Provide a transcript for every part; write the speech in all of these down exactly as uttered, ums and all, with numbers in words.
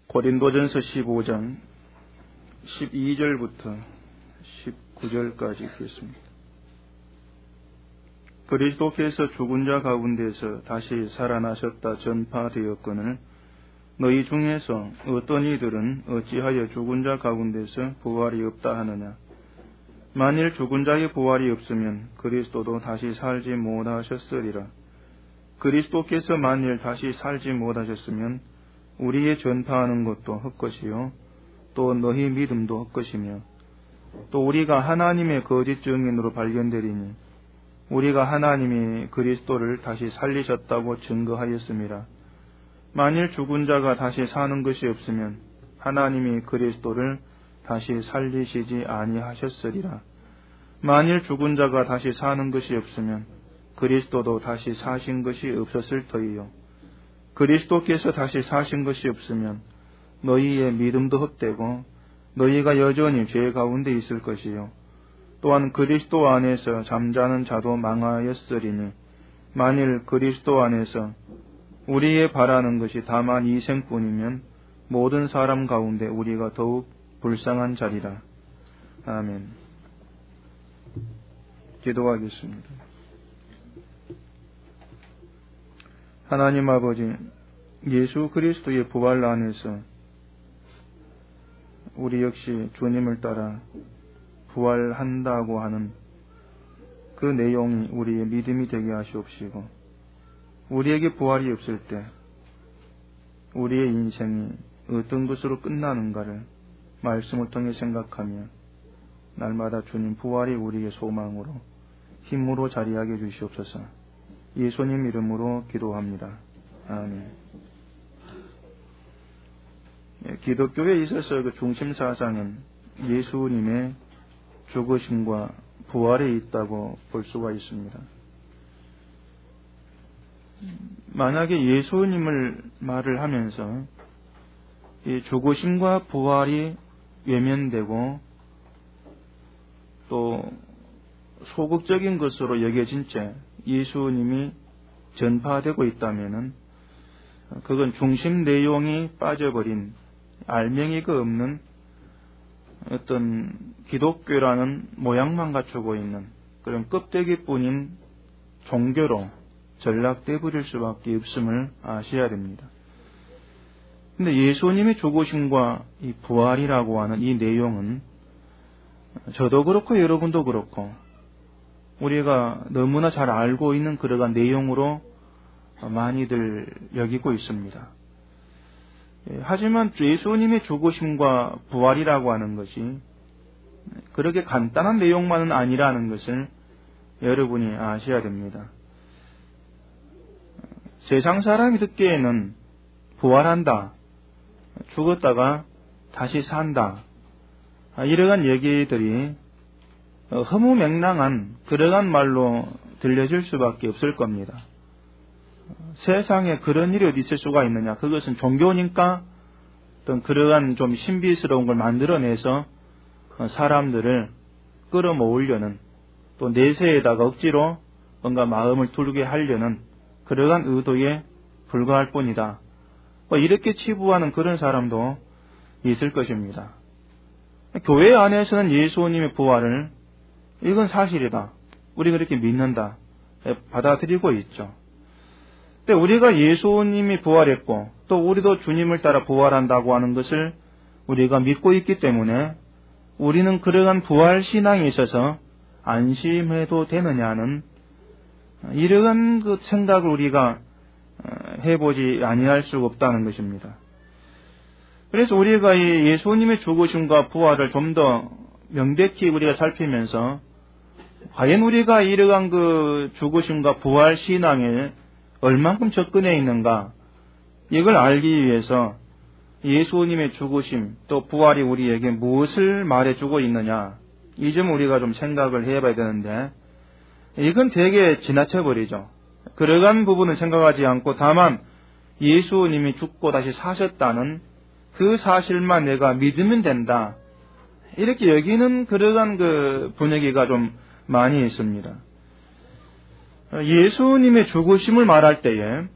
고린도전서 십오 장 십이 절부터 십구 절까지 읽겠습니다. 그리스도께서 죽은 자 가운데서 다시 살아나셨다 전파되었거늘 너희 중에서 어떤 이들은 어찌하여 죽은 자 가운데서 부활이 없다 하느냐. 만일 죽은 자의 부활이 없으면 그리스도도 다시 살지 못하셨으리라. 그리스도께서 만일 다시 살지 못하셨으면 우리의 전파하는 것도 헛것이요 또 너희 믿음도 헛것이며 또 우리가 하나님의 거짓 증인으로 발견되리니 우리가 하나님이 그리스도를 다시 살리셨다고 증거하였습니다. 만일 죽은 자가 다시 사는 것이 없으면 하나님이 그리스도를 다시 살리시지 아니하셨으리라. 만일 죽은 자가 다시 사는 것이 없으면 그리스도도 다시 사신 것이 없었을 터이요. 그리스도께서 다시 사신 것이 없으면 너희의 믿음도 헛되고 너희가 여전히 죄 가운데 있을 것이요. 또한 그리스도 안에서 잠자는 자도 망하였으리니 만일 그리스도 안에서 우리의 바라는 것이 다만 이 생뿐이면 모든 사람 가운데 우리가 더욱 불쌍한 자리라. 아멘. 기도하겠습니다. 하나님 아버지, 예수 그리스도의 부활 안에서 우리 역시 주님을 따라 부활한다고 하는 그 내용이 우리의 믿음이 되게 하시옵시고, 우리에게 부활이 없을 때 우리의 인생이 어떤 것으로 끝나는가를 말씀을 통해 생각하며 날마다 주님 부활이 우리의 소망으로 힘으로 자리하게 해주시옵소서. 예수님 이름으로 기도합니다. 아멘. 기독교에 있어서 그 중심 사상은 예수님의 죽으심과 부활에 있다고 볼 수가 있습니다. 만약에 예수님을 말을 하면서 이 죽으심과 부활이 외면되고 또 소극적인 것으로 여겨진 채 예수님이 전파되고 있다면은 그건 중심 내용이 빠져버린 알맹이가 없는 어떤 기독교라는 모양만 갖추고 있는 그런 껍데기뿐인 종교로 전락돼 버릴 수밖에 없음을 아셔야 됩니다. 근데 예수님의 죽으심과 이 부활이라고 하는 이 내용은 저도 그렇고 여러분도 그렇고 우리가 너무나 잘 알고 있는 그러한 내용으로 많이들 여기고 있습니다. 하지만 예수님의 죽으심과 부활이라고 하는 것이 그렇게 간단한 내용만은 아니라는 것을 여러분이 아셔야 됩니다. 세상 사람이 듣기에는 부활한다, 죽었다가 다시 산다, 이러한 얘기들이 허무맹랑한 그러한 말로 들려질 수밖에 없을 겁니다. 세상에 그런 일이 어디 있을 수가 있느냐. 그것은 종교니까 어떤 그러한 좀 신비스러운 걸 만들어내서 사람들을 끌어모으려는 또 내세에다가 억지로 뭔가 마음을 두르게 하려는 그러한 의도에 불과할 뿐이다. 뭐 이렇게 치부하는 그런 사람도 있을 것입니다. 교회 안에서는 예수님의 부활을 이건 사실이다, 우리 그렇게 믿는다, 받아들이고 있죠. 근데 우리가 예수님이 부활했고 또 우리도 주님을 따라 부활한다고 하는 것을 우리가 믿고 있기 때문에 우리는 그러한 부활 신앙에 있어서 안심해도 되느냐는 이러한 그 생각을 우리가 해보지 아니할 수가 없다는 것입니다. 그래서 우리가 이 예수님의 죽으심과 부활을 좀 더 명백히 우리가 살피면서 과연 우리가 이러한 그 죽으심과 부활 신앙에 얼만큼 접근해 있는가, 이걸 알기 위해서 예수님의 죽으심 또 부활이 우리에게 무엇을 말해주고 있느냐, 이 점 우리가 좀 생각을 해봐야 되는데 이건 되게 지나쳐버리죠. 그러한 부분은 생각하지 않고 다만 예수님이 죽고 다시 사셨다는 그 사실만 내가 믿으면 된다, 이렇게 여기는 그러한 그 분위기가 좀 많이 있습니다. 예수님의 죽으심을 말할 때에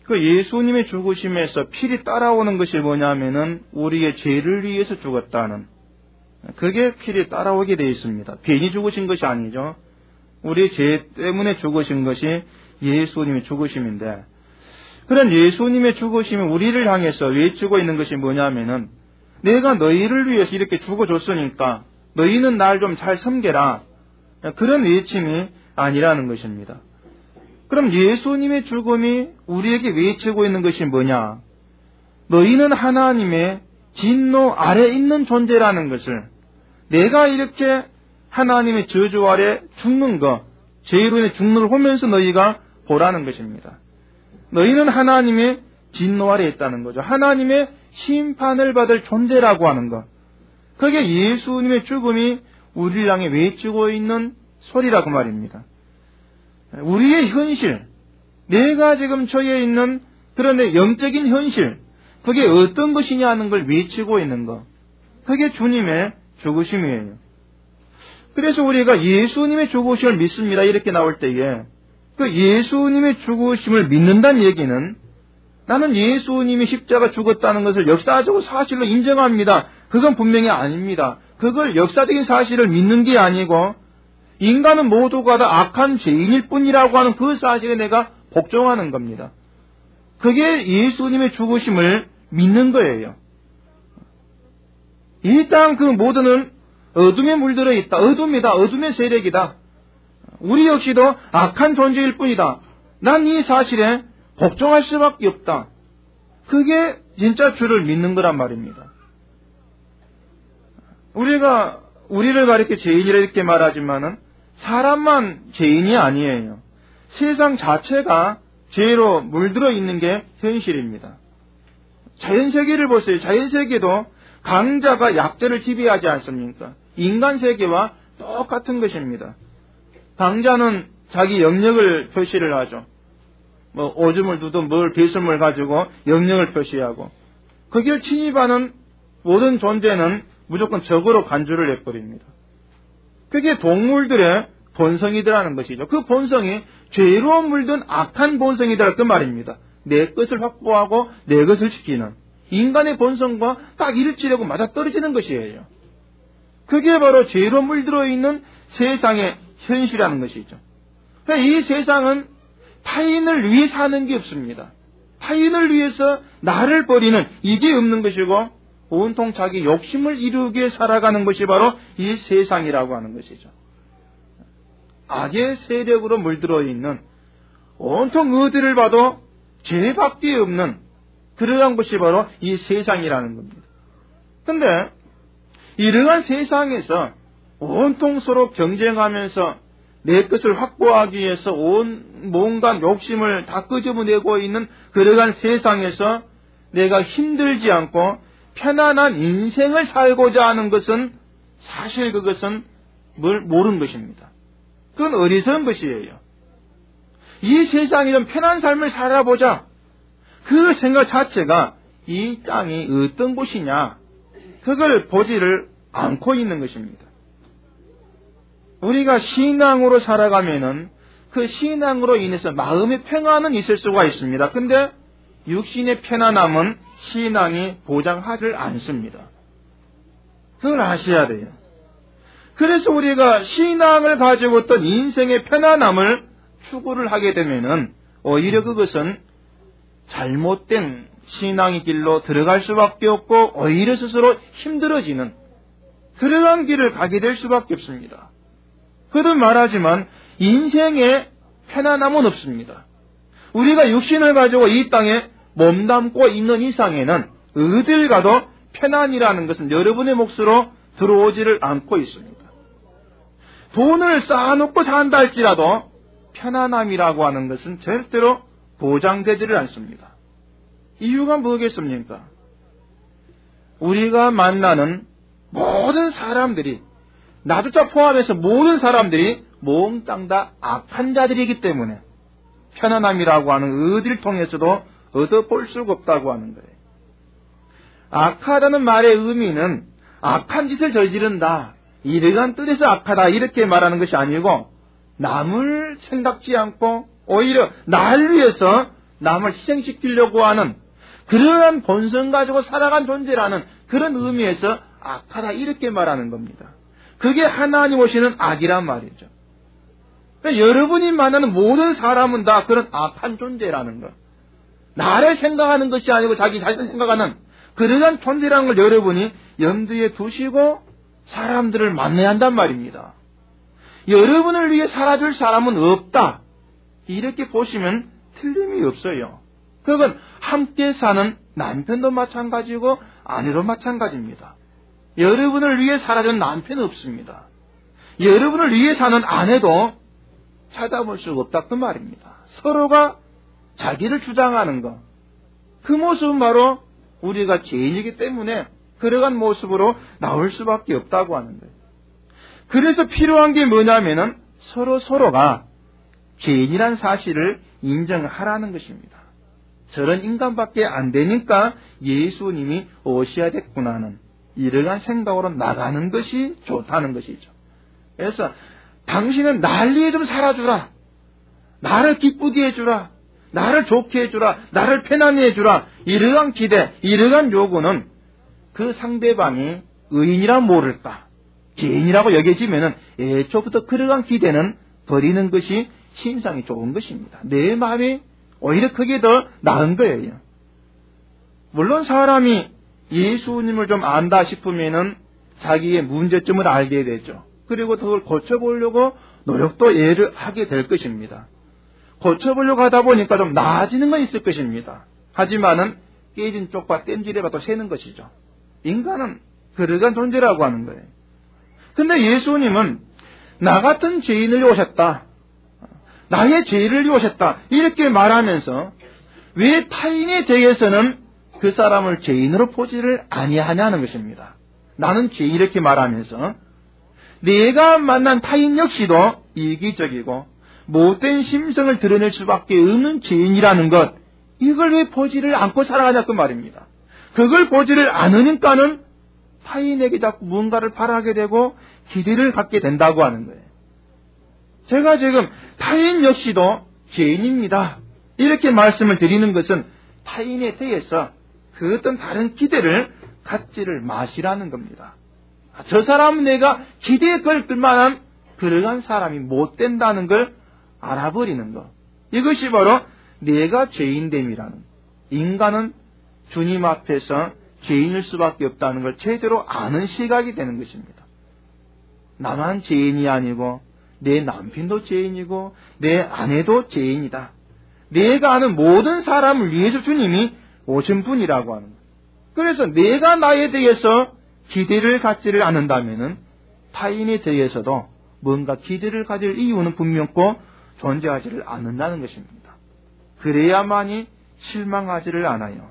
그 예수님의 죽으심에서 필이 따라오는 것이 뭐냐면은 우리의 죄를 위해서 죽었다는, 그게 필이 따라오게 되어 있습니다. 괜히 죽으신 것이 아니죠. 우리의 죄 때문에 죽으신 것이 예수님의 죽으심인데, 그런 예수님의 죽으심이 우리를 향해서 외치고 있는 것이 뭐냐면은 내가 너희를 위해서 이렇게 죽어줬으니까 너희는 날 좀 잘 섬겨라, 그런 외침이 아니라는 것입니다. 그럼 예수님의 죽음이 우리에게 외치고 있는 것이 뭐냐? 너희는 하나님의 진노 아래 있는 존재라는 것을, 내가 이렇게 하나님의 저주 아래 죽는 것, 죄로 인해 죽는 걸 보면서 너희가 보라는 것입니다. 너희는 하나님의 진노 아래 있다는 거죠. 하나님의 심판을 받을 존재라고 하는 것. 그게 예수님의 죽음이 우리를 향해 외치고 있는 소리라고 말입니다. 우리의 현실, 내가 지금 처해 있는 그런 영적인 현실, 그게 어떤 것이냐 하는 걸 외치고 있는 것. 그게 주님의 죽으심이에요. 그래서 우리가 예수님의 죽으심을 믿습니다, 이렇게 나올 때에 그 예수님의 죽으심을 믿는다는 얘기는 나는 예수님이 십자가 죽었다는 것을 역사적으로 사실로 인정합니다, 그건 분명히 아닙니다. 그걸 역사적인 사실을 믿는 게 아니고 인간은 모두가 다 악한 죄인일 뿐이라고 하는 그 사실에 내가 복종하는 겁니다. 그게 예수님의 죽으심을 믿는 거예요. 이 땅 그 모두는 어둠에 물들어 있다. 어둠이다. 어둠의 세력이다. 우리 역시도 악한 존재일 뿐이다. 난 이 사실에 복종할 수밖에 없다. 그게 진짜 주를 믿는 거란 말입니다. 우리가 우리를 가리켜 죄인이라 이렇게 말하지만은 사람만 죄인이 아니에요. 세상 자체가 죄로 물들어 있는 게 현실입니다. 자연세계를 보세요. 자연세계도 강자가 약자를 지배하지 않습니까? 인간 세계와 똑같은 것입니다. 강자는 자기 영역을 표시를 하죠. 뭐 오줌을 두든 뭘 배설물 가지고 영역을 표시하고, 거기를 침입하는 모든 존재는 무조건 적으로 간주를 해버립니다. 그게 동물들의 본성이더라는 것이죠. 그 본성이 죄로 물든 악한 본성이더라 그 말입니다. 내 것을 확보하고 내 것을 지키는 인간의 본성과 딱 일치되고 맞아떨어지는 것이에요. 그게 바로 죄로 물들어 있는 세상의 현실이라는 것이죠. 이 세상은 타인을 위해 사는 게 없습니다. 타인을 위해서 나를 버리는 이게 없는 것이고 온통 자기 욕심을 이루게 살아가는 것이 바로 이 세상이라고 하는 것이죠. 악의 세력으로 물들어 있는, 온통 어디를 봐도 죄밖에 없는 그러한 것이 바로 이 세상이라는 겁니다. 그런데 이러한 세상에서 온통 서로 경쟁하면서 내 것을 확보하기 위해서 온 뭔가 욕심을 다 끄집어내고 있는 그러한 세상에서 내가 힘들지 않고 편안한 인생을 살고자 하는 것은 사실 그것은 뭘 모르는 것입니다. 그건 어리석은 것이에요. 이 세상에 좀 편한 삶을 살아보자, 그 생각 자체가 이 땅이 어떤 곳이냐, 그걸 보지를 않고 있는 것입니다. 우리가 신앙으로 살아가면은 그 신앙으로 인해서 마음의 평안은 있을 수가 있습니다. 근데 육신의 편안함은 신앙이 보장하지 않습니다. 그걸 아셔야 돼요. 그래서 우리가 신앙을 가지고 어떤 인생의 편안함을 추구를 하게 되면은 오히려 그것은 잘못된 신앙의 길로 들어갈 수밖에 없고 오히려 스스로 힘들어지는 그러한 길을 가게 될 수밖에 없습니다. 그도 말하지만 인생에 편안함은 없습니다. 우리가 육신을 가지고 이 땅에 몸담고 있는 이상에는 어딜 가도 편안이라는 것은 여러분의 몫으로 들어오지를 않고 있습니다. 돈을 쌓아놓고 산다 할지라도 편안함이라고 하는 것은 절대로 보장되지를 않습니다. 이유가 뭐겠습니까? 우리가 만나는 모든 사람들이, 나조차 포함해서 모든 사람들이 몽땅 다 악한 자들이기 때문에 편안함이라고 하는 어디를 통해서도 얻어볼 수가 없다고 하는 거예요. 악하다는 말의 의미는 악한 짓을 저지른다, 이러한 뜻에서 악하다 이렇게 말하는 것이 아니고 남을 생각지 않고 오히려 나를 위해서 남을 희생시키려고 하는 그러한 본성 가지고 살아간 존재라는 그런 의미에서 악하다 이렇게 말하는 겁니다. 그게 하나님 오시는 악이란 말이죠. 그러니까 여러분이 만나는 모든 사람은 다 그런 악한 존재라는 것. 나를 생각하는 것이 아니고 자기 자신을 생각하는 그러한 존재라는 걸 여러분이 염두에 두시고 사람들을 만나야 한단 말입니다. 여러분을 위해 살아줄 사람은 없다. 이렇게 보시면 틀림이 없어요. 그건 함께 사는 남편도 마찬가지고 아내도 마찬가지입니다. 여러분을 위해 살아준 남편은 없습니다. 여러분을 위해 사는 아내도 찾아볼 수가 없다 그 말입니다. 서로가 자기를 주장하는 것, 그 모습은 바로 우리가 죄인이기 때문에 그러한 모습으로 나올 수밖에 없다고 하는 거예요. 그래서 필요한 게 뭐냐면은 서로 서로가 죄인이란 사실을 인정하라는 것입니다. 저런 인간밖에 안 되니까 예수님이 오셔야겠구나는 이러한 생각으로 나가는 것이 좋다는 것이죠. 그래서 당신은 날 위해 좀 살아주라. 나를 기쁘게 해주라. 나를 좋게 해주라. 나를 편안히 해주라. 이러한 기대, 이러한 요구는 그 상대방이 의인이라 모를까, 죄인이라고 여겨지면은 애초부터 그러한 기대는 버리는 것이 신상이 좋은 것입니다. 내 마음이 오히려 그게 더 나은 거예요. 물론 사람이 예수님을 좀 안다 싶으면은 자기의 문제점을 알게 되죠. 그리고 그걸 고쳐보려고 노력도 애를 하게 될 것입니다. 고쳐보려고 하다 보니까 좀 나아지는 건 있을 것입니다. 하지만은 깨진 쪽과 땜질해봐도 새는 것이죠. 인간은 그러한 존재라고 하는 거예요. 근데 예수님은 나 같은 죄인을 위해 오셨다. 나의 죄를 위해 오셨다. 이렇게 말하면서 왜 타인에 대해서는 그 사람을 죄인으로 보지를 아니하냐는 것입니다. 나는 죄인 이렇게 말하면서 내가 만난 타인 역시도 이기적이고 못된 심성을 드러낼 수밖에 없는 죄인이라는 것, 이걸 왜 보지를 않고 살아가냐 그 말입니다. 그걸 보지를 않으니까는 타인에게 자꾸 뭔가를 바라게 되고 기대를 갖게 된다고 하는 거예요. 제가 지금 타인 역시도 죄인입니다. 이렇게 말씀을 드리는 것은 타인에 대해서 그 어떤 다른 기대를 갖지를 마시라는 겁니다. 저 사람은 내가 기대에 걸 만한 그러한 사람이 못 된다는 걸 알아버리는 것. 이것이 바로 내가 죄인됨이라는, 인간은 주님 앞에서 죄인일 수밖에 없다는 걸 제대로 아는 시각이 되는 것입니다. 나만 죄인이 아니고 내 남편도 죄인이고 내 아내도 죄인이다. 내가 아는 모든 사람을 위해서 주님이 오신 분이라고 하는 거예요. 그래서 내가 나에 대해서 기대를 갖지를 않는다면은 타인에 대해서도 뭔가 기대를 가질 이유는 분명코 존재하지를 않는다는 것입니다. 그래야만이 실망하지를 않아요.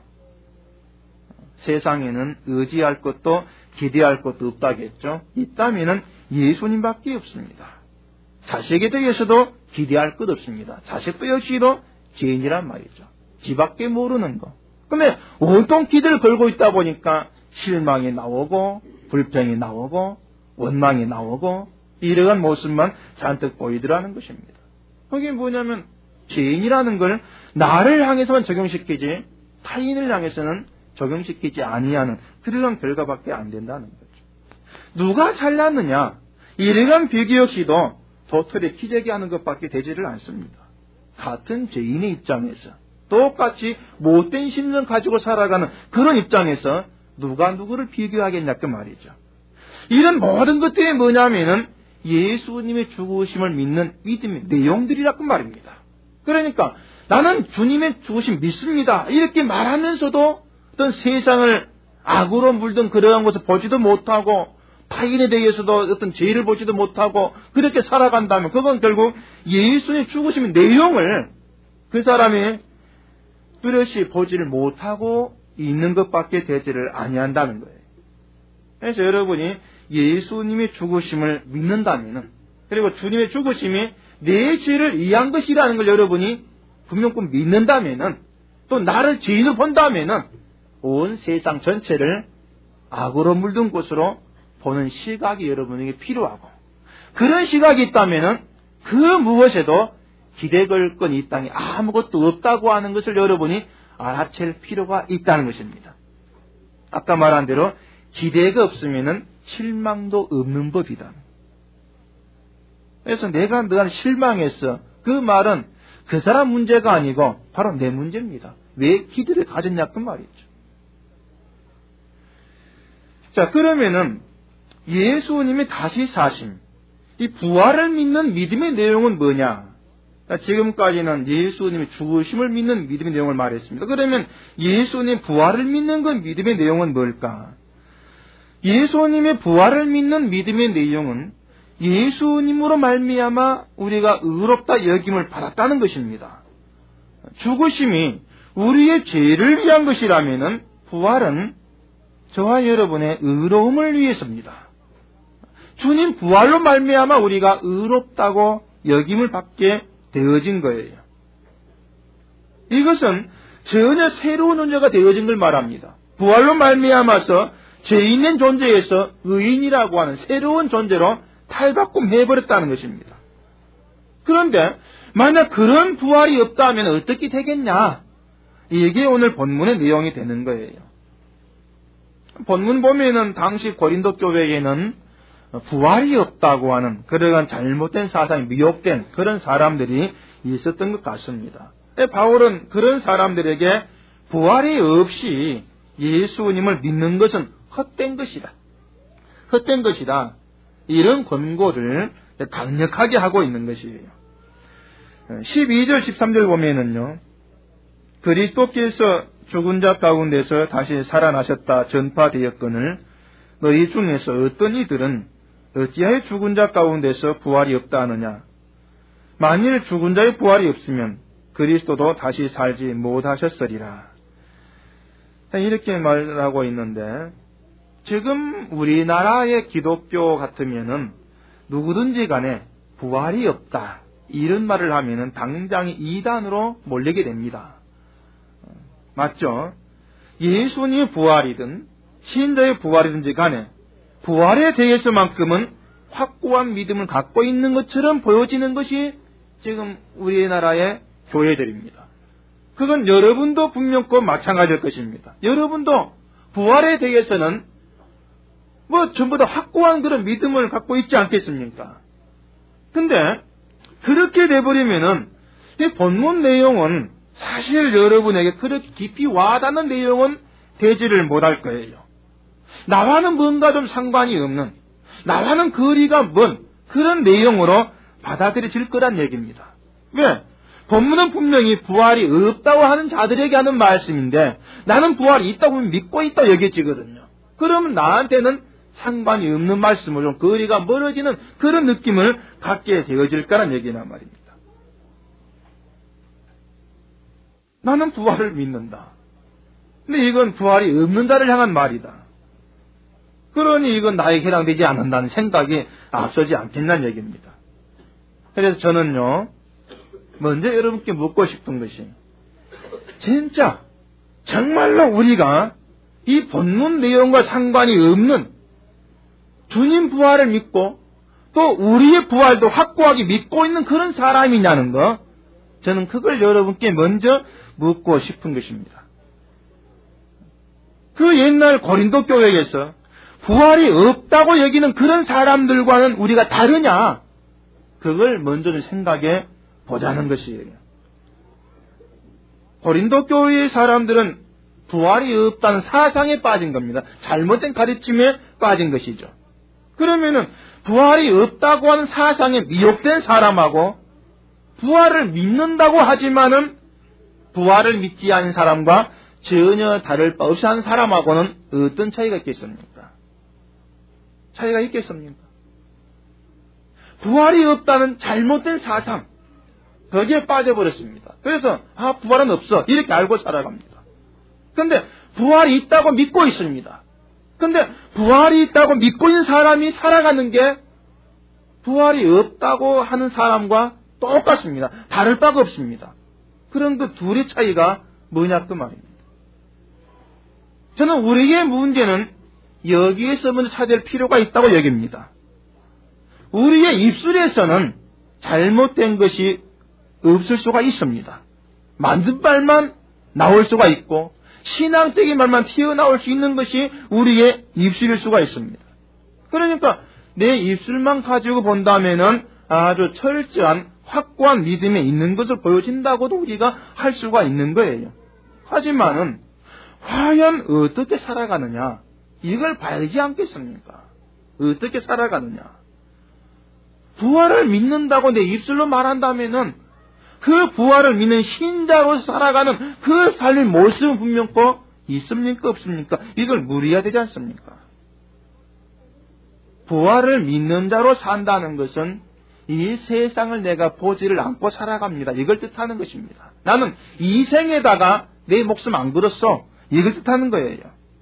세상에는 의지할 것도 기대할 것도 없다겠죠. 있다면은 예수님밖에 없습니다. 자식에 대해서도 기대할 것 없습니다. 자식도 역시도 죄인이란 말이죠. 지밖에 모르는 거. 근데 온통 기대를 걸고 있다 보니까 실망이 나오고 불평이 나오고 원망이 나오고 이러한 모습만 잔뜩 보이더라는 것입니다. 그게 뭐냐면 죄인이라는 걸 나를 향해서만 적용시키지 타인을 향해서는 적용시키지 아니하는 그러한 결과밖에 안 된다는 거죠. 누가 잘났느냐? 이러한 비교 역시도 도토리 키재기 하는 것밖에 되지를 않습니다. 같은 죄인의 입장에서 똑같이 못된 심성 가지고 살아가는 그런 입장에서 누가 누구를 비교하겠냐 그 말이죠. 이런 모든 것들이 뭐냐면은 예수님의 죽으심을 믿는 믿음의 내용들이라 그 말입니다. 그러니까 나는 주님의 죽으심 믿습니다. 이렇게 말하면서도 어떤 세상을 악으로 물든 그러한 것을 보지도 못하고 타인에 대해서도 어떤 죄를 보지도 못하고 그렇게 살아간다면 그건 결국 예수님의 죽으심의 내용을 그 사람이 뚜렷이 보지를 못하고 있는 것밖에 되지를 아니한다는 거예요. 그래서 여러분이 예수님의 죽으심을 믿는다면은, 그리고 주님의 죽으심이 내 죄를 이해한 것이라는 걸 여러분이 분명 꼭 믿는다면은, 또 나를 죄인으로 본다면은 온 세상 전체를 악으로 물든 곳으로 보는 시각이 여러분에게 필요하고, 그런 시각이 있다면은 그 무엇에도 기대 걸 건 이 땅에 아무것도 없다고 하는 것을 여러분이 알아챌 필요가 있다는 것입니다. 아까 말한 대로 기대가 없으면 실망도 없는 법이다. 그래서 내가 너한 실망했어. 그 말은 그 사람 문제가 아니고 바로 내 문제입니다. 왜 기대를 가졌냐 그 말이죠. 자, 그러면은 예수님이 다시 사심, 이 부활을 믿는 믿음의 내용은 뭐냐? 지금까지는 예수님이 죽으심을 믿는 믿음의 내용을 말했습니다. 그러면 예수님 부활을 믿는 그 믿음의 내용은 뭘까? 예수님의 부활을 믿는 믿음의 내용은 예수님으로 말미암아 우리가 의롭다 여김을 받았다는 것입니다. 죽으심이 우리의 죄를 위한 것이라면은 부활은 저와 여러분의 의로움을 위해서입니다. 주님 부활로 말미암아 우리가 의롭다고 여김을 받게 되어진 거예요. 이것은 전혀 새로운 존재가 되어진 걸 말합니다. 부활로 말미암아서 죄인된 존재에서 의인이라고 하는 새로운 존재로 탈바꿈해버렸다는 것입니다. 그런데 만약 그런 부활이 없다면 어떻게 되겠냐? 이게 오늘 본문의 내용이 되는 거예요. 본문 보면은 당시 고린도 교회에는 부활이 없다고 하는 그러한 잘못된 사상이 미혹된 그런 사람들이 있었던 것 같습니다. 바울은 그런 사람들에게 부활이 없이 예수님을 믿는 것은 헛된 것이다. 헛된 것이다. 이런 권고를 강력하게 하고 있는 것이에요. 십이 절 십삼 절 보면은요. 그리스도께서 죽은 자 가운데서 다시 살아나셨다 전파되었거늘 너희 중에서 어떤 이들은 어찌하여 죽은 자 가운데서 부활이 없다 하느냐. 만일 죽은 자의 부활이 없으면 그리스도도 다시 살지 못하셨으리라. 이렇게 말하고 있는데 지금 우리나라의 기독교 같으면은 누구든지 간에 부활이 없다 이런 말을 하면은 당장 이단으로 몰리게 됩니다. 맞죠? 예수님의 부활이든 신자의 부활이든지 간에 부활에 대해서만큼은 확고한 믿음을 갖고 있는 것처럼 보여지는 것이 지금 우리나라의 교회들입니다. 그건 여러분도 분명코 마찬가지일 것입니다. 여러분도 부활에 대해서는 뭐 전부 다 확고한 그런 믿음을 갖고 있지 않겠습니까? 근데 그렇게 돼버리면은 이 본문 내용은 사실 여러분에게 그렇게 깊이 와닿는 내용은 되지를 못할 거예요. 나와는 뭔가 좀 상관이 없는, 나와는 거리가 먼 그런 내용으로 받아들여질 거란 얘기입니다. 왜? 본문은 분명히 부활이 없다고 하는 자들에게 하는 말씀인데 나는 부활이 있다고 믿고 있다고 여겨지거든요. 그러면 나한테는 상관이 없는 말씀으로 좀 거리가 멀어지는 그런 느낌을 갖게 되어질 거란 얘기란 말입니다. 나는 부활을 믿는다. 근데 이건 부활이 없는 자를 향한 말이다. 그러니 이건 나에게 해당되지 않는다는 생각이 앞서지 않겠다는 얘기입니다. 그래서 저는요, 먼저 여러분께 묻고 싶은 것이, 진짜, 정말로 우리가 이 본문 내용과 상관이 없는 주님 부활을 믿고, 또 우리의 부활도 확고하게 믿고 있는 그런 사람이냐는 거, 저는 그걸 여러분께 먼저 묻고 싶은 것입니다. 그 옛날 고린도 교회에서 부활이 없다고 여기는 그런 사람들과는 우리가 다르냐? 그걸 먼저 생각해 보자는 것이에요. 고린도 교회의 사람들은 부활이 없다는 사상에 빠진 겁니다. 잘못된 가르침에 빠진 것이죠. 그러면은 부활이 없다고 하는 사상에 미혹된 사람하고 부활을 믿는다고 하지만은 부활을 믿지 않은 사람과 전혀 다를 바 없이 하는 사람하고는 어떤 차이가 있겠습니까? 차이가 있겠습니까? 부활이 없다는 잘못된 사상, 거기에 빠져버렸습니다. 그래서 아 부활은 없어 이렇게 알고 살아갑니다. 그런데 부활이 있다고 믿고 있습니다. 그런데 부활이 있다고 믿고 있는 사람이 살아가는 게 부활이 없다고 하는 사람과 똑같습니다. 다를 바가 없습니다. 그런 그 둘의 차이가 뭐냐 그 말입니다. 저는 우리의 문제는 여기에서 먼저 찾을 필요가 있다고 여깁니다. 우리의 입술에서는 잘못된 것이 없을 수가 있습니다. 만든 말만 나올 수가 있고 신앙적인 말만 튀어나올 수 있는 것이 우리의 입술일 수가 있습니다. 그러니까 내 입술만 가지고 본다면은 아주 철저한 확고한 믿음에 있는 것을 보여진다고도 우리가 할 수가 있는 거예요. 하지만은 과연 어떻게 살아가느냐, 이걸 봐야 되지 않겠습니까? 어떻게 살아가느냐. 부활을 믿는다고 내 입술로 말한다면은 그 부활을 믿는 신자로서 살아가는 그 삶의 모습은 분명히 있습니까? 없습니까? 이걸 물어야 되지 않습니까? 부활을 믿는 자로 산다는 것은 이 세상을 내가 보지를 않고 살아갑니다. 이걸 뜻하는 것입니다. 나는 이 생에다가 내 목숨 안 걸었어. 이걸 뜻하는 거예요.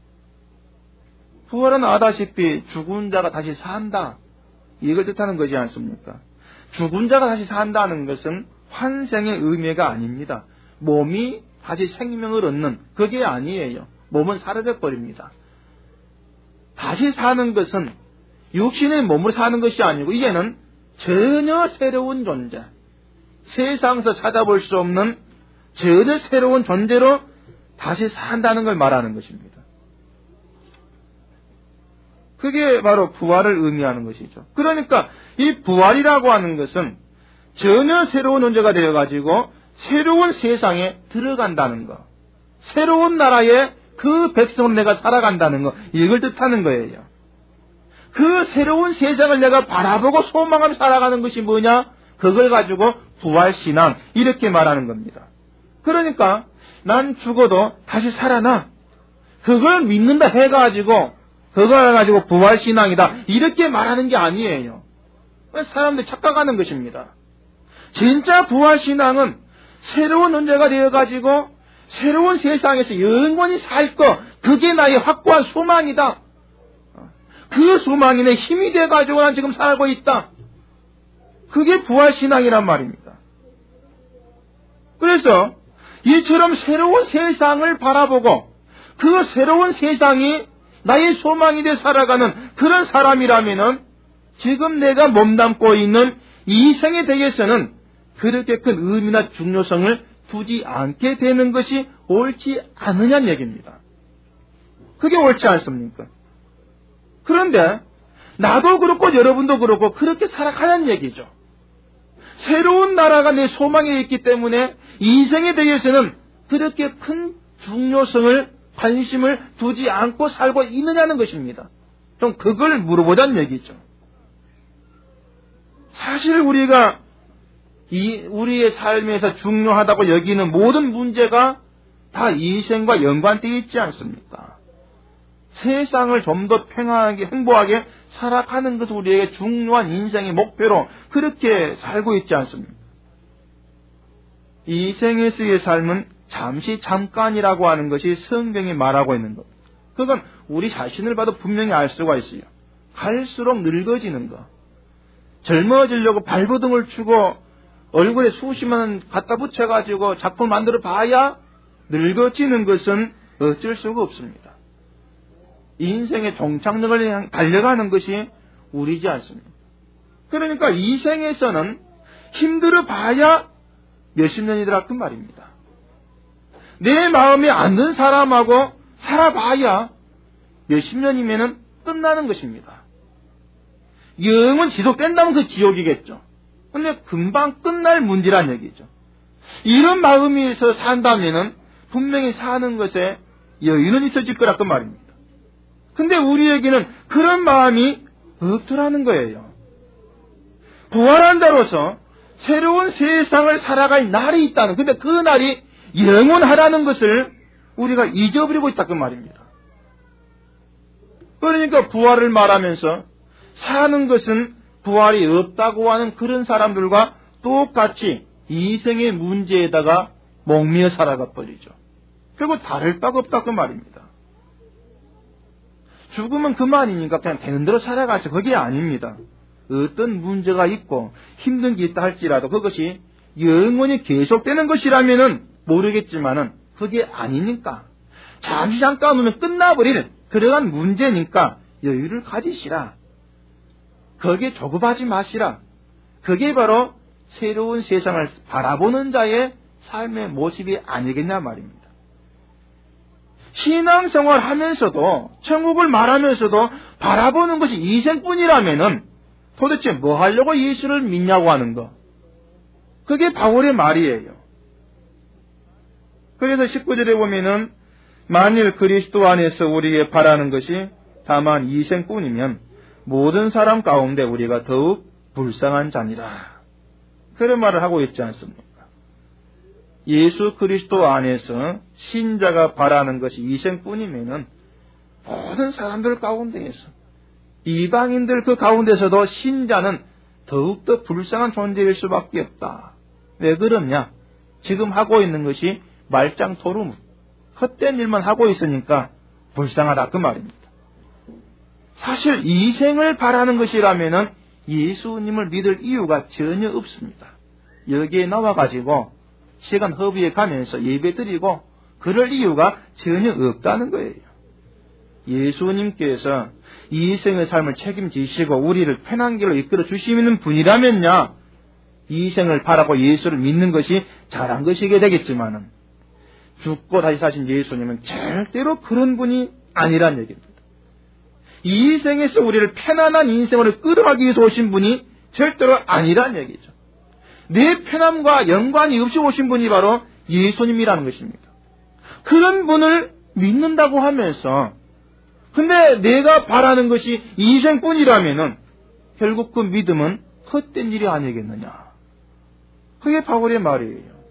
부활은 아다시피 죽은 자가 다시 산다. 이걸 뜻하는 거지 않습니까? 죽은 자가 다시 산다는 것은 환생의 의미가 아닙니다. 몸이 다시 생명을 얻는 그게 아니에요. 몸은 사라져버립니다. 다시 사는 것은 육신의 몸으로 사는 것이 아니고 이제는 전혀 새로운 존재, 세상에서 찾아볼 수 없는 전혀 새로운 존재로 다시 산다는 걸 말하는 것입니다. 그게 바로 부활을 의미하는 것이죠. 그러니까 이 부활이라고 하는 것은 전혀 새로운 존재가 되어가지고 새로운 세상에 들어간다는 것, 새로운 나라에 그 백성으로 내가 살아간다는 것, 이걸 뜻하는 거예요. 그 새로운 세상을 내가 바라보고 소망하며 살아가는 것이 뭐냐? 그걸 가지고 부활신앙, 이렇게 말하는 겁니다. 그러니까 난 죽어도 다시 살아나. 그걸 믿는다 해가지고 그걸 가지고 부활신앙이다, 이렇게 말하는 게 아니에요. 사람들이 착각하는 것입니다. 진짜 부활신앙은 새로운 존재가 되어가지고 새로운 세상에서 영원히 살 것, 그게 나의 확고한 소망이다. 그 소망이 내 힘이 돼가지고 난 지금 살고 있다. 그게 부활신앙이란 말입니다. 그래서 이처럼 새로운 세상을 바라보고 그 새로운 세상이 나의 소망이 돼 살아가는 그런 사람이라면은 지금 내가 몸담고 있는 이 생에 대해서는 그렇게 큰 의미나 중요성을 두지 않게 되는 것이 옳지 않느냐는 얘기입니다. 그게 옳지 않습니까? 그런데 나도 그렇고 여러분도 그렇고 그렇게 살아가는 얘기죠. 새로운 나라가 내 소망에 있기 때문에 이 생에 대해서는 그렇게 큰 중요성을, 관심을 두지 않고 살고 있느냐는 것입니다. 좀 그걸 물어보자는 얘기죠. 사실 우리가 이 우리의 삶에서 중요하다고 여기는 모든 문제가 다 이 생과 연관되어 있지 않습니까? 세상을 좀 더 평안하게 행복하게 살아가는 것은 우리에게 중요한 인생의 목표로 그렇게 살고 있지 않습니까? 이 생에서의 삶은 잠시 잠깐이라고 하는 것이 성경이 말하고 있는 것. 그건 우리 자신을 봐도 분명히 알 수가 있어요. 갈수록 늙어지는 것. 젊어지려고 발버둥을 치고 얼굴에 수십만 갖다 붙여가지고 작품을 만들어 봐야 늙어지는 것은 어쩔 수가 없습니다. 인생의 종착역을 향해 달려가는 것이 우리지 않습니까? 그러니까 이 생에서는 힘들어 봐야 몇십 년이더라 그 말입니다. 내 마음에 안 든 사람하고 살아봐야 몇십 년이면은 끝나는 것입니다. 영은 지속된다면 그 지옥이겠죠. 근데 금방 끝날 문제란 얘기죠. 이런 마음에서 산다면은 분명히 사는 것에 여유는 있어질 거라 그 말입니다. 근데 우리에게는 그런 마음이 없더라는 거예요. 부활한 자로서 새로운 세상을 살아갈 날이 있다는, 근데 그 날이 영원하라는 것을 우리가 잊어버리고 있다 그 말입니다. 그러니까 부활을 말하면서 사는 것은 부활이 없다고 하는 그런 사람들과 똑같이 이생의 문제에다가 목매어 살아가 버리죠. 결국 다를 바가 없다 그 말입니다. 죽으면 그만이니까 그냥 되는 대로 살아가서 그게 아닙니다. 어떤 문제가 있고 힘든 게 있다 할지라도 그것이 영원히 계속되는 것이라면은 모르겠지만은 그게 아니니까 잠시 잠깐 오면 끝나버릴 그러한 문제니까 여유를 가지시라. 거기에 조급하지 마시라. 그게 바로 새로운 세상을 바라보는 자의 삶의 모습이 아니겠냐 말입니다. 신앙생활 하면서도 천국을 말하면서도 바라보는 것이 이생뿐이라면은 도대체 뭐 하려고 예수를 믿냐고 하는 거. 그게 바울의 말이에요. 그래서 십구 절에 보면은 만일 그리스도 안에서 우리에게 바라는 것이 다만 이생뿐이면 모든 사람 가운데 우리가 더욱 불쌍한 자니라. 그런 말을 하고 있지 않습니까? 예수 그리스도 안에서 신자가 바라는 것이 이생뿐이면은 모든 사람들 가운데에서 이방인들 그 가운데서도 신자는 더욱더 불쌍한 존재일 수밖에 없다. 왜 그러냐? 지금 하고 있는 것이 말짱 토름, 헛된 일만 하고 있으니까 불쌍하다 그 말입니다. 사실 이생을 바라는 것이라면은 예수님을 믿을 이유가 전혀 없습니다. 여기에 나와가지고 시간 허비에 가면서 예배 드리고 그럴 이유가 전혀 없다는 거예요. 예수님께서 이생의 삶을 책임지시고 우리를 편한 길로 이끌어 주시는 분이라면야 이생을 바라고 예수를 믿는 것이 잘한 것이게 되겠지만은 죽고 다시 사신 예수님은 절대로 그런 분이 아니란 얘기입니다. 이 생에서 우리를 편안한 인생으로 끌어가기 위해서 오신 분이 절대로 아니란 얘기죠. 내 편함과 연관이 없이 오신 분이 바로 예수님이라는 것입니다. 그런 분을 믿는다고 하면서 근데 내가 바라는 것이 이생뿐이라면은 결국 그 믿음은 헛된 일이 아니겠느냐. 그게 바울의 말이에요.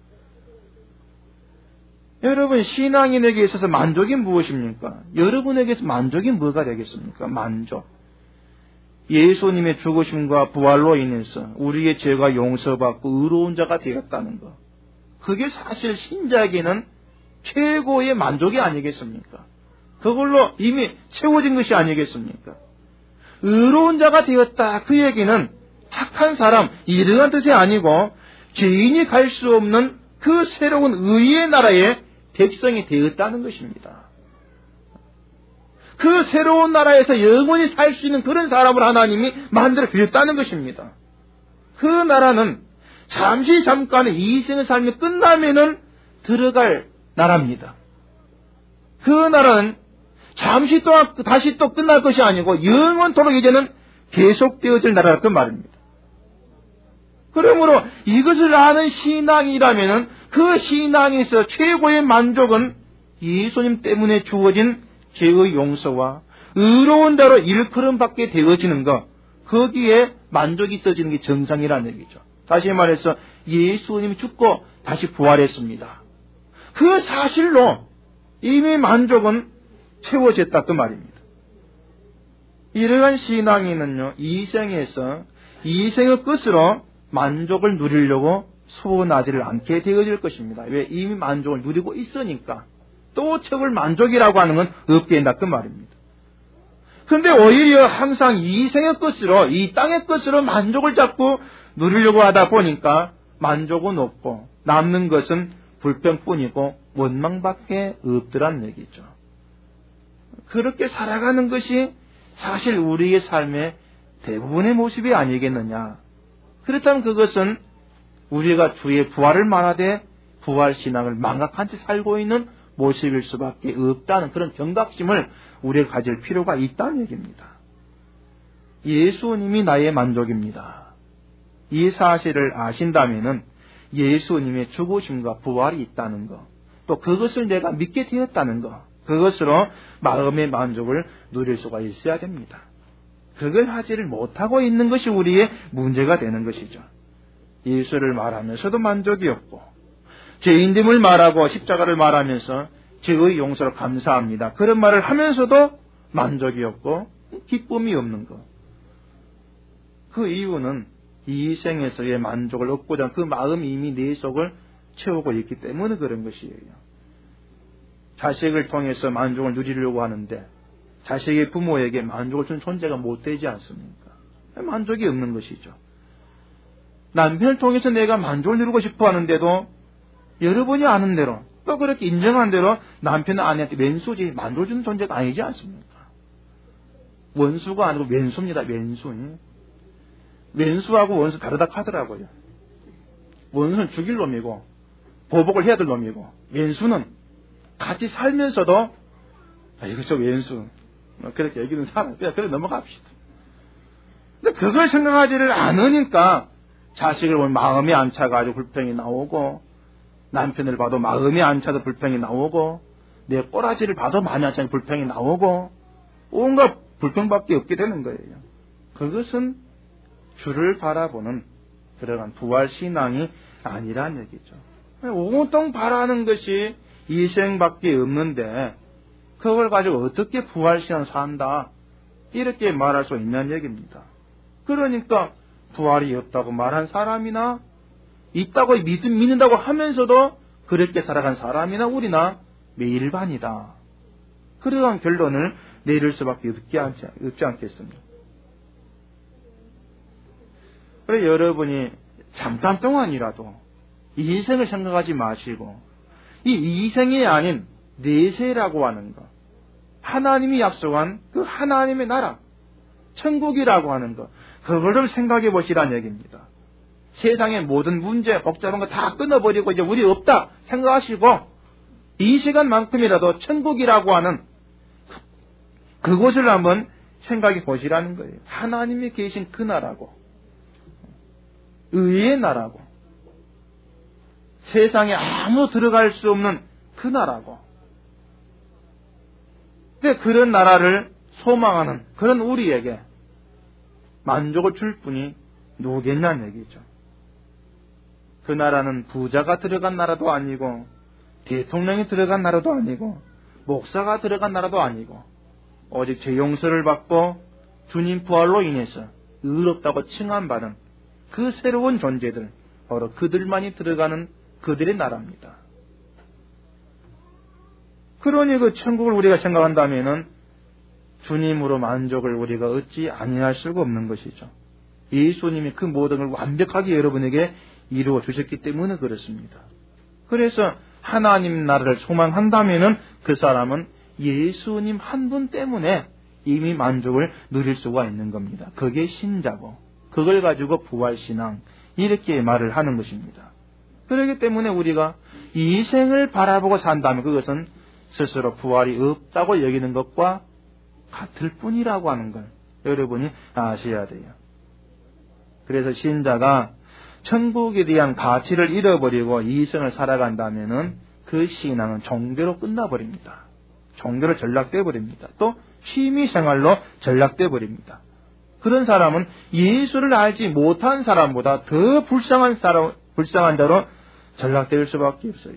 여러분, 신앙인에게 있어서 만족이 무엇입니까? 여러분에게서 만족이 뭐가 되겠습니까? 만족. 예수님의 죽으심과 부활로 인해서 우리의 죄가 용서받고 의로운 자가 되었다는 것. 그게 사실 신자에게는 최고의 만족이 아니겠습니까? 그걸로 이미 채워진 것이 아니겠습니까? 의로운 자가 되었다. 그 얘기는 착한 사람, 이러한 뜻이 아니고 죄인이 갈 수 없는 그 새로운 의의 나라의 백성이 되었다는 것입니다. 그 새로운 나라에서 영원히 살 수 있는 그런 사람을 하나님이 만들어 주셨다는 것입니다. 그 나라는 잠시 잠깐의 이생의 삶이 끝나면은 들어갈 나라입니다. 그 나라는 잠시 또 다시 또 끝날 것이 아니고 영원토록 이제는 계속되어질 나라라 그 말입니다. 그러므로 이것을 아는 신앙이라면은 그 신앙에서 최고의 만족은 예수님 때문에 주어진 죄의 용서와 의로운 자로 일컬음받게 되어지는 것, 거기에 만족이 있어지는 게 정상이라는 얘기죠. 다시 말해서 예수님이 죽고 다시 부활했습니다. 그 사실로 이미 만족은 채워졌다 그 말입니다. 이러한 신앙인은요, 이 생에서 이 생의 끝으로 만족을 누리려고 소원하지를 않게 되어질 것입니다. 왜? 이미 만족을 누리고 있으니까. 또 채울 만족이라고 하는 건 없게 된다 그 말입니다. 그런데 오히려 항상 이 생의 끝으로, 이 땅의 끝으로 만족을 잡고 누리려고 하다 보니까 만족은 없고 남는 것은 불평뿐이고 원망밖에 없더란 얘기죠. 그렇게 살아가는 것이 사실 우리의 삶의 대부분의 모습이 아니겠느냐. 그렇다면 그것은 우리가 주의 부활을 말하되 부활신앙을 망각한 채 살고 있는 모습일 수밖에 없다는 그런 경각심을 우리가 가질 필요가 있다는 얘기입니다. 예수님이 나의 만족입니다. 이 사실을 아신다면은 예수님의 죽으심과 부활이 있다는 것, 또 그것을 내가 믿게 되었다는 것, 그것으로 마음의 만족을 누릴 수가 있어야 됩니다. 그걸 하지를 못하고 있는 것이 우리의 문제가 되는 것이죠. 예수를 말하면서도 만족이 없고 죄인됨을 말하고 십자가를 말하면서 죄의 용서를 감사합니다. 그런 말을 하면서도 만족이 없고 기쁨이 없는 것. 그 이유는 이 생에서의 만족을 얻고자 하는 그 마음이 이미 내 속을 채우고 있기 때문에 그런 것이에요. 자식을 통해서 만족을 누리려고 하는데 자식의 부모에게 만족을 준 존재가 못 되지 않습니까? 만족이 없는 것이죠. 남편을 통해서 내가 만족을 누리고 싶어 하는데도 여러분이 아는 대로 또 그렇게 인정한 대로 남편은 아내한테 왼수지 만족을 주는 존재가 아니지 않습니까? 원수가 아니고 왼수입니다. 왼수. 왼수하고 원수 다르다 하더라고요. 원수는 죽일 놈이고 보복을 해야 될 놈이고 왼수는 같이 살면서도 아, 이거 저 왼수 그렇게 여기는 사람 그냥 그래 넘어갑시다. 근데 그걸 생각하지를 않으니까 자식을 보면 마음이 안 차가지고 불평이 나오고 남편을 봐도 마음이 안 차도 불평이 나오고 내 꼬라지를 봐도 마음이 안 차도 불평이 나오고 온갖 불평밖에 없게 되는 거예요. 그것은 주를 바라보는 그러한 부활신앙이 아니란 얘기죠. 온통 바라는 것이 이생밖에 없는데 그걸 가지고 어떻게 부활신앙 산다 이렇게 말할 수 있냐는 얘기입니다. 그러니까 부활이 없다고 말한 사람이나 있다고 믿, 믿는다고 하면서도 그렇게 살아간 사람이나 우리나 매일반이다. 그러한 결론을 내릴 수밖에 없지, 않지, 없지 않겠습니까? 그래 여러분이 잠깐 동안이라도 이 인생을 생각하지 마시고 이 이생이 아닌 내세라고 하는 것, 하나님이 약속한 그 하나님의 나라, 천국이라고 하는 것, 그거를 생각해 보시라는 얘기입니다. 세상의 모든 문제, 복잡한 거 다 끊어버리고 이제 우리 없다 생각하시고 이 시간만큼이라도 천국이라고 하는 그곳을 한번 생각해 보시라는 거예요. 하나님이 계신 그 나라고 의의 나라고 세상에 아무 들어갈 수 없는 그 나라고 근데 그런 나라를 소망하는 그런 우리에게 만족을 줄 분이 누구겠냐는 얘기죠. 그 나라는 부자가 들어간 나라도 아니고 대통령이 들어간 나라도 아니고 목사가 들어간 나라도 아니고 오직 죄 용서를 받고 주님 부활로 인해서 의롭다고 칭함받은 그 새로운 존재들 바로 그들만이 들어가는 그들의 나라입니다. 그러니 그 천국을 우리가 생각한다면은 주님으로 만족을 우리가 얻지 아니할 수가 없는 것이죠. 예수님이 그 모든 걸 완벽하게 여러분에게 이루어 주셨기 때문에 그렇습니다. 그래서 하나님 나라를 소망한다면은 그 사람은 예수님 한 분 때문에 이미 만족을 누릴 수가 있는 겁니다. 그게 신자고 그걸 가지고 부활신앙 이렇게 말을 하는 것입니다. 그렇기 때문에 우리가 이 생을 바라보고 산다면 그것은 스스로 부활이 없다고 여기는 것과 같을 뿐이라고 하는 걸 여러분이 아셔야 돼요. 그래서 신자가 천국에 대한 가치를 잃어버리고 이 생을 살아간다면은 그 신앙은 종교로 끝나버립니다. 종교로 전락돼 버립니다. 또 취미생활로 전락돼 버립니다. 그런 사람은 예수를 알지 못한 사람보다 더 불쌍한 사람, 불쌍한 자로 전락될 수밖에 없어요.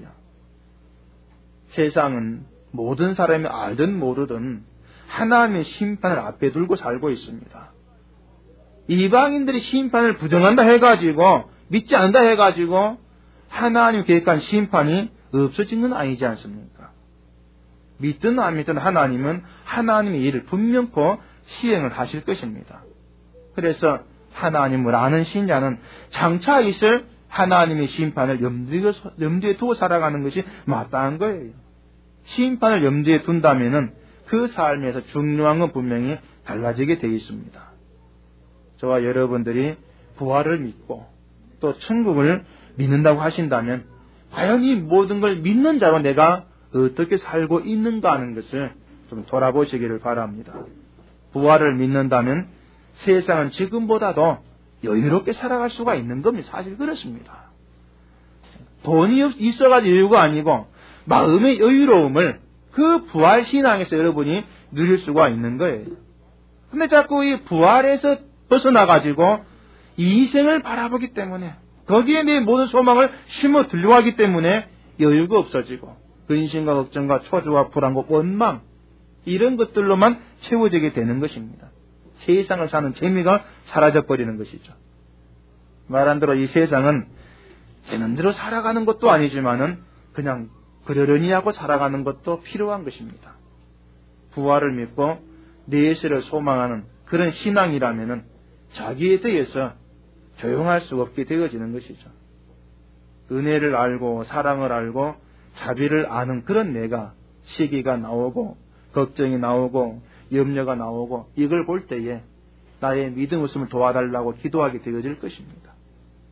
세상은 모든 사람이 알든 모르든 하나님의 심판을 앞에 두고 살고 있습니다. 이방인들이 심판을 부정한다 해가지고 믿지 않는다 해가지고 하나님 계획한 심판이 없어지는 아니지 않습니까? 믿든 안 믿든 하나님은 하나님의 일을 분명코 시행을 하실 것입니다. 그래서 하나님을 아는 신자는 장차 있을 하나님의 심판을 염두에, 염두에 두고 살아가는 것이 마땅한 거예요. 심판을 염두에 둔다면은 그 삶에서 중요한 건 분명히 달라지게 되어 있습니다. 저와 여러분들이 부활을 믿고 또 천국을 믿는다고 하신다면 과연 이 모든 걸 믿는 자로 내가 어떻게 살고 있는가 하는 것을 좀 돌아보시기를 바랍니다. 부활을 믿는다면 세상은 지금보다도 여유롭게 살아갈 수가 있는 겁니다. 사실 그렇습니다. 돈이 있어가지고 여유가 아니고 마음의 여유로움을 그 부활 신앙에서 여러분이 누릴 수가 있는 거예요. 근데 자꾸 이 부활에서 벗어나가지고 이생을 바라보기 때문에 거기에 내 모든 소망을 심어 들려하기 때문에 여유가 없어지고 근심과 걱정과 초조와 불안과 원망 이런 것들로만 채워지게 되는 것입니다. 세상을 사는 재미가 사라져버리는 것이죠. 말한 대로 이 세상은 되는 대로 살아가는 것도 아니지만은 그냥 그러려니 하고 살아가는 것도 필요한 것입니다. 부활을 믿고 내세를 소망하는 그런 신앙이라면은 자기에 대해서 조용할 수 없게 되어지는 것이죠. 은혜를 알고 사랑을 알고 자비를 아는 그런 내가 시기가 나오고 걱정이 나오고 염려가 나오고 이걸 볼 때에 나의 믿음 없음을 도와달라고 기도하게 되어질 것입니다.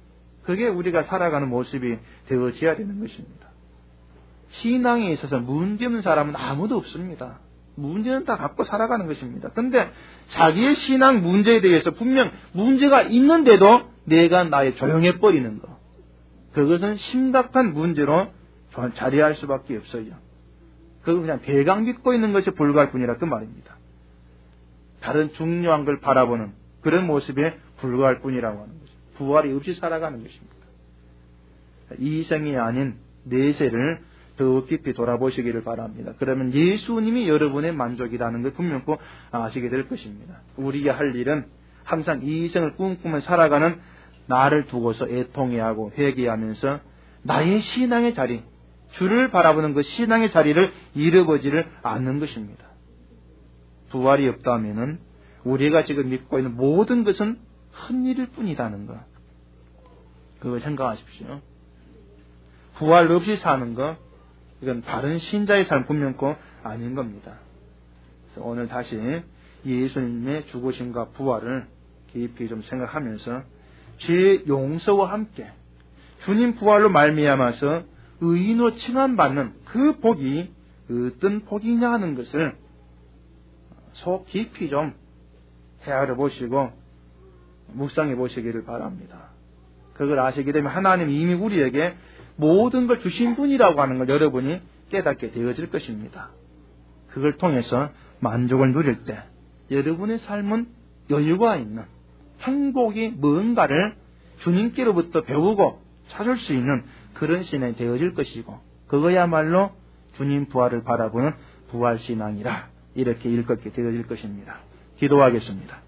그게 우리가 살아가는 모습이 되어져야 되는 것입니다. 신앙에 있어서 문제없는 사람은 아무도 없습니다. 문제는 다 갖고 살아가는 것입니다. 그런데 자기의 신앙 문제에 대해서 분명 문제가 있는데도 내가 나의 조용해버리는 것, 그것은 심각한 문제로 자리할 수밖에 없어요. 그건 그냥 대강 믿고 있는 것이 불과할 뿐이라 그 말입니다. 다른 중요한 걸 바라보는 그런 모습에 불과할 뿐이라고 하는 것입니다. 부활이 없이 살아가는 것입니다. 이생이 아닌 내세를 더욱 깊이 돌아보시기를 바랍니다. 그러면 예수님이 여러분의 만족이라는 걸 분명히 아시게 될 것입니다. 우리가 할 일은 항상 이 생을 꿈꾸며 살아가는 나를 두고서 애통해하고 회개하면서 나의 신앙의 자리, 주를 바라보는 그 신앙의 자리를 잃어버리지를 않는 것입니다. 부활이 없다면은 우리가 지금 믿고 있는 모든 것은 헛일일 뿐이라는 것, 그걸 생각하십시오. 부활 없이 사는 것, 이건 바른 신자의 삶 분명코 아닌 겁니다. 그래서 오늘 다시 예수님의 죽으심과 부활을 깊이 좀 생각하면서 죄 용서와 함께 주님 부활로 말미암아서 의인으로 칭함받는 그 복이 어떤 복이냐 하는 것을 속 깊이 좀 헤아려 보시고 묵상해 보시기를 바랍니다. 그걸 아시게 되면 하나님이 이미 우리에게 모든 걸 주신 분이라고 하는 걸 여러분이 깨닫게 되어질 것입니다. 그걸 통해서 만족을 누릴 때 여러분의 삶은 여유가 있는 행복이 뭔가를 주님께로부터 배우고 찾을 수 있는 그런 신앙이 되어질 것이고, 그거야말로 주님 부활을 바라보는 부활신앙이라 이렇게 일컫게 되어질 것입니다. 기도하겠습니다.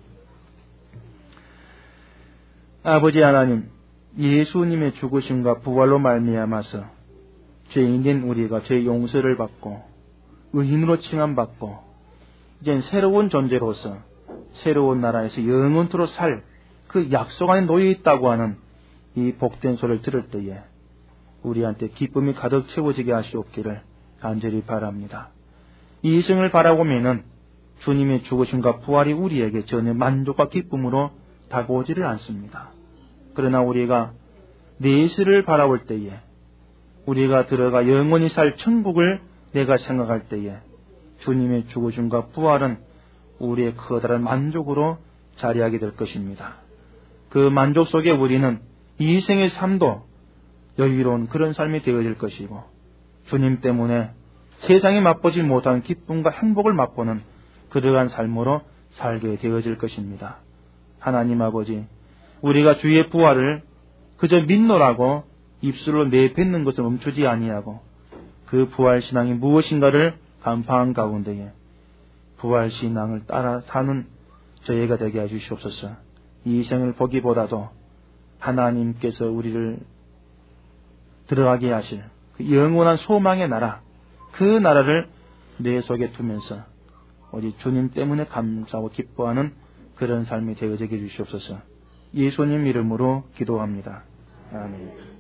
아버지 하나님, 예수님의 죽으심과 부활로 말미암아서 죄인된 우리가 죄 용서를 받고 의인으로 칭함받고 이젠 새로운 존재로서 새로운 나라에서 영원토록 살 그 약속 안에 놓여 있다고 하는 이 복된 소리를 들을 때에 우리한테 기쁨이 가득 채워지게 하시옵기를 간절히 바랍니다. 이 생을 바라보면은 주님의 죽으심과 부활이 우리에게 전혀 만족과 기쁨으로 다가오지를 않습니다. 그러나 우리가 내세를 바라볼 때에, 우리가 들어가 영원히 살 천국을 내가 생각할 때에 주님의 죽으심과 부활은 우리의 커다란 만족으로 자리하게 될 것입니다. 그 만족 속에 우리는 이 생의 삶도 여유로운 그런 삶이 되어질 것이고, 주님 때문에 세상에 맛보지 못한 기쁨과 행복을 맛보는 그러한 삶으로 살게 되어질 것입니다. 하나님 아버지, 우리가 주의 부활을 그저 믿노라고 입술로 내뱉는 것을 멈추지 아니하고 그 부활신앙이 무엇인가를 간파한 가운데에 부활신앙을 따라 사는 저희가 되게 해주시옵소서. 이 생을 보기보다도 하나님께서 우리를 들어가게 하실 그 영원한 소망의 나라, 그 나라를 내 속에 두면서 우리 주님 때문에 감사하고 기뻐하는 그런 삶이 되어지게 해주시옵소서. 예수님 이름으로 기도합니다. 아멘.